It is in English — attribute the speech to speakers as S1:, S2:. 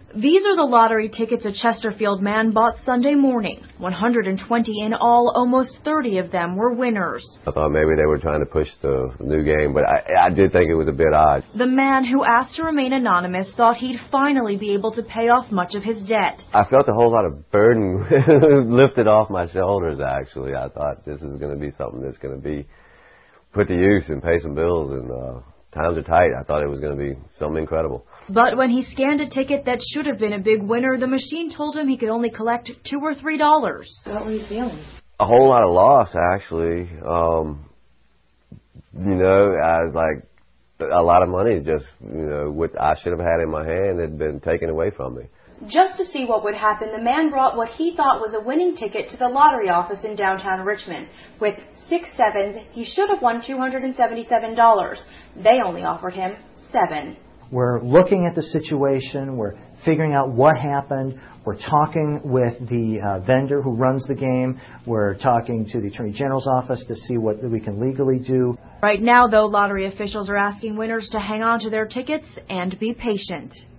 S1: These are the lottery tickets a Chesterfield man bought Sunday morning. 120 in all, almost 30 of them were winners.
S2: I thought maybe they were trying to push the new game, but I did think it was a bit odd.
S1: The man, who asked to remain anonymous, thought he'd finally be able to pay off much of his debt.
S2: I felt a whole lot of burden lifted off my shoulders, actually. I thought this is going to be something that's going to be put to use and pay some bills, and times are tight. I thought it was going to be something incredible.
S1: But when he scanned a ticket that should have been a big winner, the machine told him he could only collect $2 or $3.
S3: What were you feeling?
S2: A whole lot of loss, actually. You know, I was like, a lot of money just, you know, what I should have had in my hand had been taken away from me.
S1: Just to see what would happen, the man brought what he thought was a winning ticket to the lottery office in downtown Richmond. With 6 sevens, he should have won $277. They only offered him 7.
S4: We're looking at the situation. We're figuring out what happened. We're talking with the vendor who runs the game. We're talking to the Attorney General's office to see what we can legally do.
S1: Right now, though, lottery officials are asking winners to hang on to their tickets and be patient.